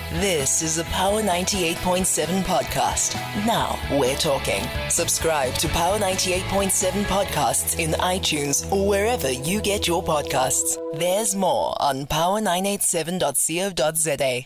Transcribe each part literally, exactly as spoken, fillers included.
This is a Power ninety-eight point seven podcast. Now we're talking. Subscribe to Power ninety-eight point seven podcasts in iTunes or wherever you get your podcasts. There's more on power nine eight seven dot co dot za.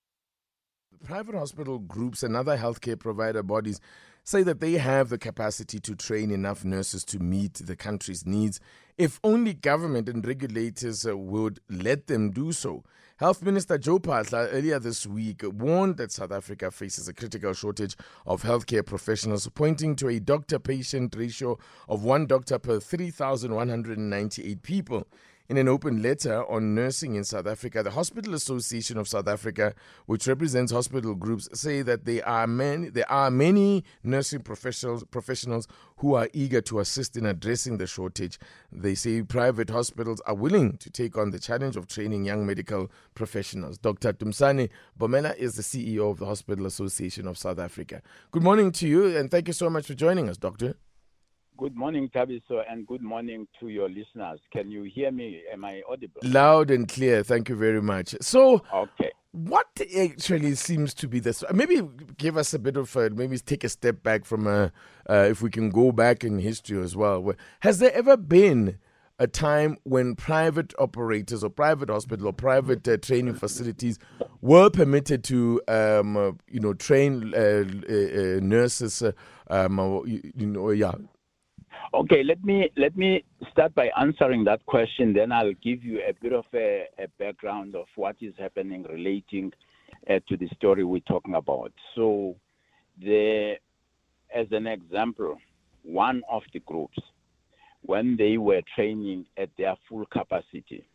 Private hospital groups and other healthcare provider bodies say that they have the capacity to train enough nurses to meet the country's needs if only government and regulators uh, would let them do so. Health Minister Joe Phaahla earlier this week warned that South Africa faces a critical shortage of healthcare professionals, pointing to a doctor-patient ratio of one doctor per three thousand one hundred ninety-eight people. In an open letter on nursing in South Africa, the Hospital Association of South Africa, which represents hospital groups, say that there are many there are many nursing professionals professionals who are eager to assist in addressing the shortage. They say private hospitals are willing to take on the challenge of training young medical professionals. Doctor Tumsani Bomela is the C E O of the Hospital Association of South Africa. Good morning to you, and thank you so much for joining us, Doctor. Good morning, Tabiso, and good morning to your listeners. Can you hear me? Am I audible? Loud and clear. Thank you very much. So, okay. What actually seems to be this? Maybe give us a bit of, a, maybe take a step back from, a, uh, if we can go back in history as well. Has there ever been a time when private operators or private hospital or private uh, training facilities were permitted to, um, uh, you know, train uh, uh, uh, nurses? Uh, um, uh, you, you know, yeah. Okay, let me let me start by answering that question. Then I'll give you a bit of a, a background of what is happening relating uh, to the story we're talking about. So, the as an example, one of the groups, when they were training at their full capacity,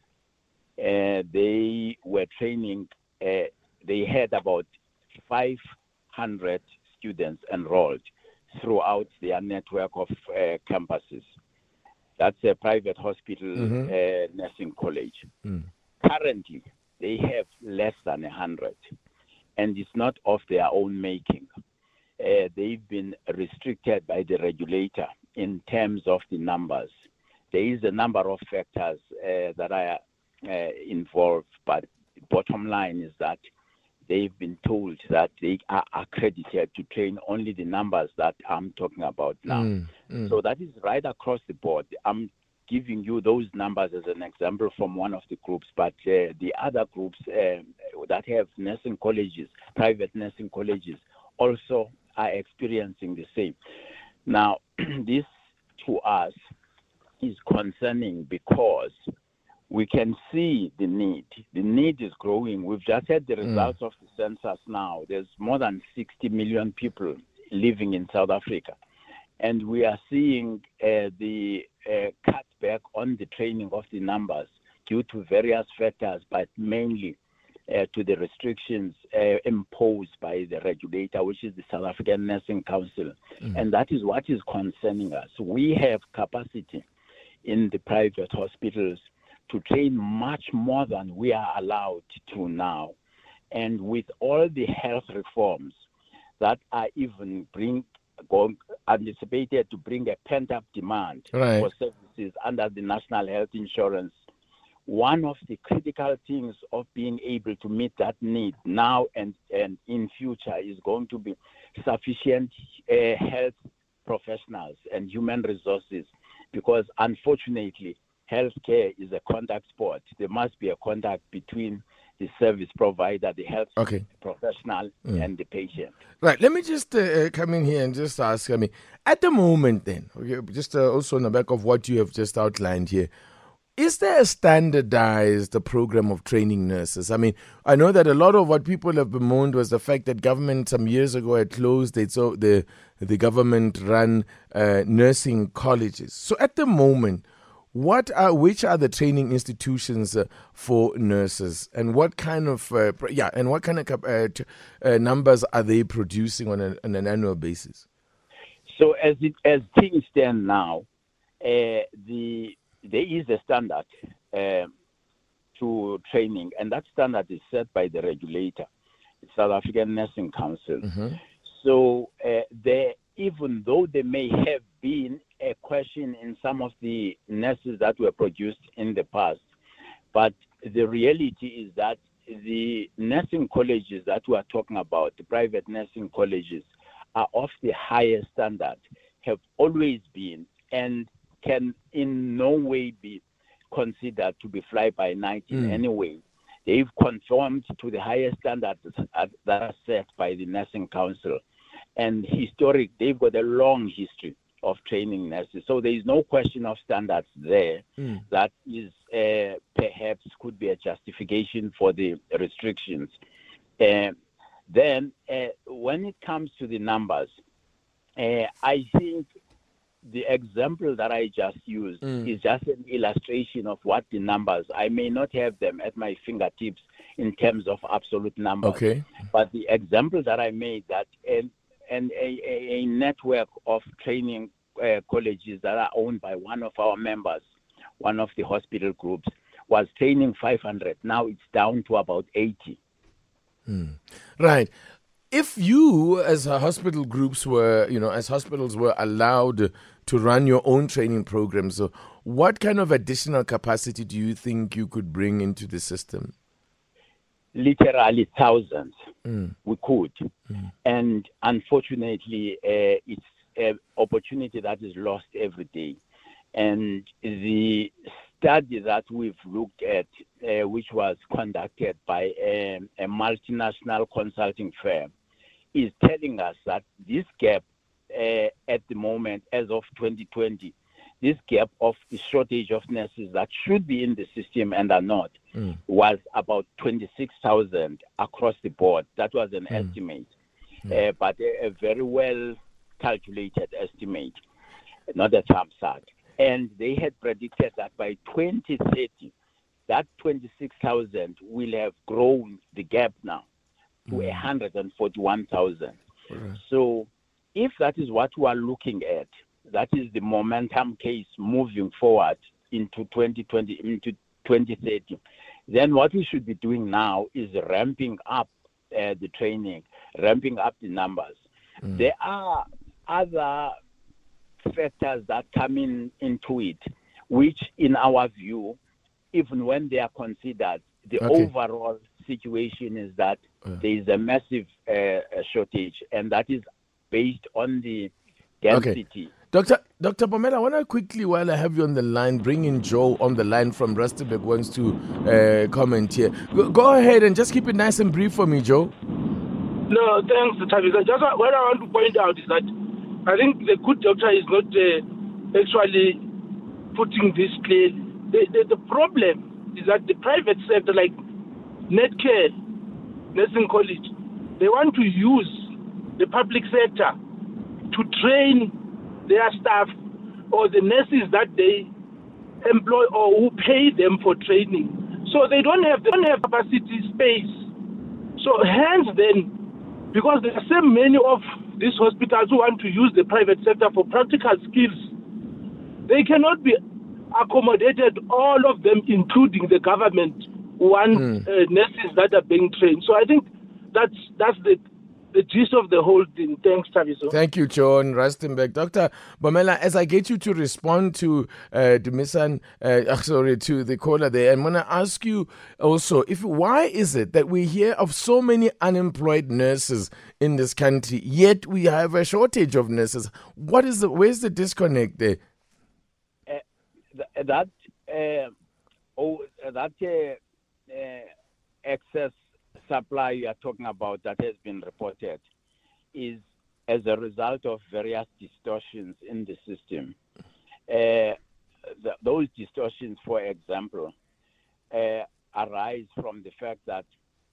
uh, they were training. Uh, they had about five hundred students enrolled throughout their network of uh, campuses. That's a private hospital mm-hmm. uh, nursing college. Mm. Currently, they have less than one hundred, and it's not of their own making. Uh, they've been restricted by the regulator in terms of the numbers. There is a number of factors uh, that are uh, involved, but the bottom line is that they've been told that they are accredited to train only the numbers that I'm talking about now. Mm, mm. So that is right across the board. I'm giving you those numbers as an example from one of the groups, but uh, the other groups uh, that have nursing colleges, private nursing colleges, also are experiencing the same. Now, this to us is concerning because we can see the need. The need is growing. We've just had the results mm. of the census now. There's more than sixty million people living in South Africa. And we are seeing uh, the uh, cutback on the training of the numbers due to various factors, but mainly uh, to the restrictions uh, imposed by the regulator, which is the South African Nursing Council. Mm. And that is what is concerning us. We have capacity in the private hospitals to train much more than we are allowed to now. And with all the health reforms that are even bring, going, anticipated to bring a pent-up demand right. for services under the National Health Insurance, one of the critical things of being able to meet that need now and, and in future is going to be sufficient uh, health professionals and human resources, because unfortunately, healthcare is a contact sport. There must be a contact between the service provider, the health okay. professional, mm. and the patient. Right. Let me just uh, come in here and just ask, I mean, at the moment then, okay, just uh, also on the back of what you have just outlined here, is there a standardized program of training nurses? I mean, I know that a lot of what people have bemoaned was the fact that government some years ago had closed it, so the, the government-run uh, nursing colleges. So at the moment, What are which are the training institutions uh, for nurses, and what kind of uh, yeah, and what kind of uh, t- uh, numbers are they producing on, a, on an annual basis? So as it, as things stand now, uh, the there is a standard uh, to training, and that standard is set by the regulator, the South African Nursing Council. Mm-hmm. So uh, there, even though there may have been a question in some of the nurses that were produced in the past, but the reality is that the nursing colleges that we are talking about, the private nursing colleges, are of the highest standard, have always been, and can in no way be considered to be fly-by-night in Mm. any way. They've conformed to the highest standards that are set by the Nursing Council. And historic, they've got a long history of training nurses. So there is no question of standards there. Mm. That is uh, perhaps could be a justification for the restrictions. Uh, then uh, when it comes to the numbers, uh, I think the example that I just used Mm. is just an illustration of what the numbers, I may not have them at my fingertips in terms of absolute numbers, Okay. but the example that I made, that an, an, a, a network of training uh, colleges that are owned by one of our members, one of the hospital groups, was training five hundred. Now it's down to about eighty. Right. If you, as a hospital groups were, you know, as hospitals were allowed to run your own training programs, so what kind of additional capacity do you think you could bring into the system? Literally thousands. Mm. We could. Mm. And unfortunately, uh, it's an opportunity that is lost every day. And the study that we've looked at, uh, which was conducted by a, a multinational consulting firm, is telling us that this gap uh, at the moment, as of twenty twenty, this gap of the shortage of nurses that should be in the system and are not, Mm. was about twenty-six thousand across the board. That was an Mm. estimate, Yeah. uh, but a, a very well calculated estimate, not a thumbs up. And they had predicted that by twenty thirty, that twenty-six thousand will have grown the gap now to one hundred forty-one thousand. Right. So if that is what we are looking at, that is the momentum case moving forward into twenty twenty, into twenty thirty, then what we should be doing now is ramping up uh, the training, ramping up the numbers. Mm. There are other factors that come in into it, which in our view, even when they are considered, the Okay. overall situation is that Yeah. there is a massive uh, shortage, and that is based on the density. Doctor Doctor Bomela, I want to quickly, while I have you on the line, bring in Joe on the line from Rustenburg, wants to uh, comment here. Go, go ahead and just keep it nice and brief for me, Joe. No, thanks, Tabitha. Just what I want to point out is that I think the good doctor is not uh, actually putting this clearly. The, the, the problem is that the private sector, like Netcare, Nursing College, they want to use the public sector to train their staff or the nurses that they employ or who pay them for training. So they don't have they don't have capacity space. So hence then, because there are so many of these hospitals who want to use the private sector for practical skills, they cannot be accommodated, all of them, including the government, want Mm. uh, nurses that are being trained. So I think that's that's the the gist of the whole thing. Thanks, Taviso. Thank you, John Rustenburg. Doctor Bomela, as I get you to respond to uh, Dumisan, uh, sorry, to the caller there, I'm going to ask you also, if why is it that we hear of so many unemployed nurses in this country, yet we have a shortage of nurses? What is the, where's the disconnect there? Uh, th- that uh, oh, that uh, uh, excess supply you are talking about that has been reported is as a result of various distortions in the system. Uh, th- those distortions, for example, uh, arise from the fact that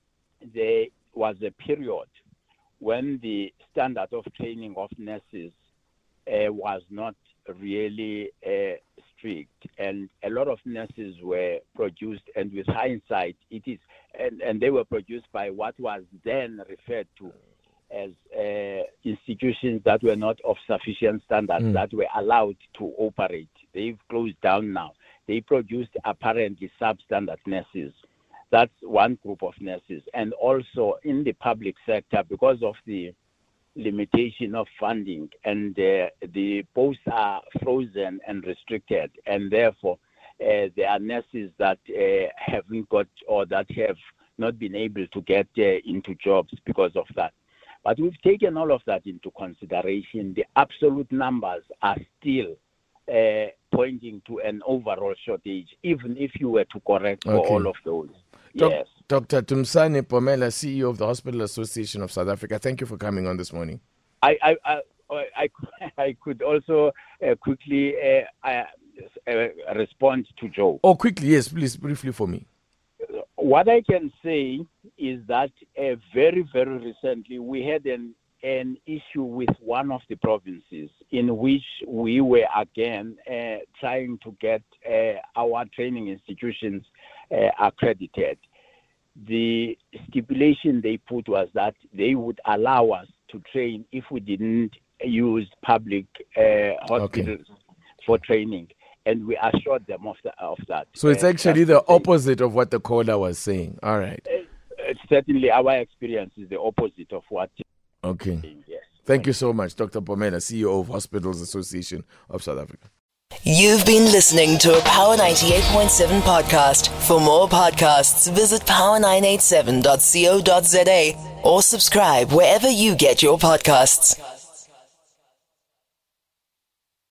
there was a period when the standard of training of nurses uh, was not really uh, strict, and a lot of nurses were produced, and with hindsight, it is, and, and they were produced by what was then referred to as uh, institutions that were not of sufficient standards Mm. that were allowed to operate. They've closed down now. They produced apparently substandard nurses. That's one group of nurses. And also in the public sector, because of the limitation of funding, and uh, the posts are frozen and restricted, and therefore uh, there are nurses that uh, haven't got or that have not been able to get uh, into jobs because of that. But we've taken all of that into consideration. The absolute numbers are still uh, pointing to an overall shortage, even if you were to correct for Okay. all of those. Doc- Yes. Doctor Tumsane Pomela, C E O of the Hospital Association of South Africa, thank you for coming on this morning. I I I, I, I could also uh, quickly uh, uh, uh, respond to Joe. Oh, quickly, yes, please, briefly for me. What I can say is that uh, very, very recently we had an an issue with one of the provinces in which we were again uh, trying to get uh, our training institutions uh, accredited. The stipulation they put was that they would allow us to train if we didn't use public uh, hospitals for training, and we assured them of, the, of that. So it's Uh, actually that's the to say, opposite of what the caller was saying. All right. uh, certainly, our experience is the opposite of what. Okay. Yes. Thank you so much, Doctor Pomela, C E O of Hospitals Association of South Africa. You've been listening to a Power ninety-eight point seven podcast. For more podcasts, visit power nine eight seven dot co dot za or subscribe wherever you get your podcasts.